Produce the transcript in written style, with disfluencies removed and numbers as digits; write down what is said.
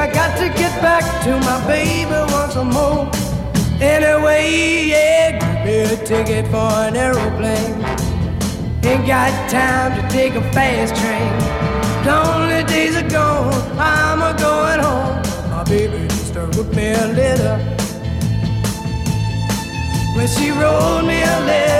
I got to get back to my baby once more. Anyway, yeah, give me a ticket for an aeroplane. Ain't got time to take a fast train. Lonely days are gone, I'm a going home. My baby just wrote me a letter. When she wrote me a letter,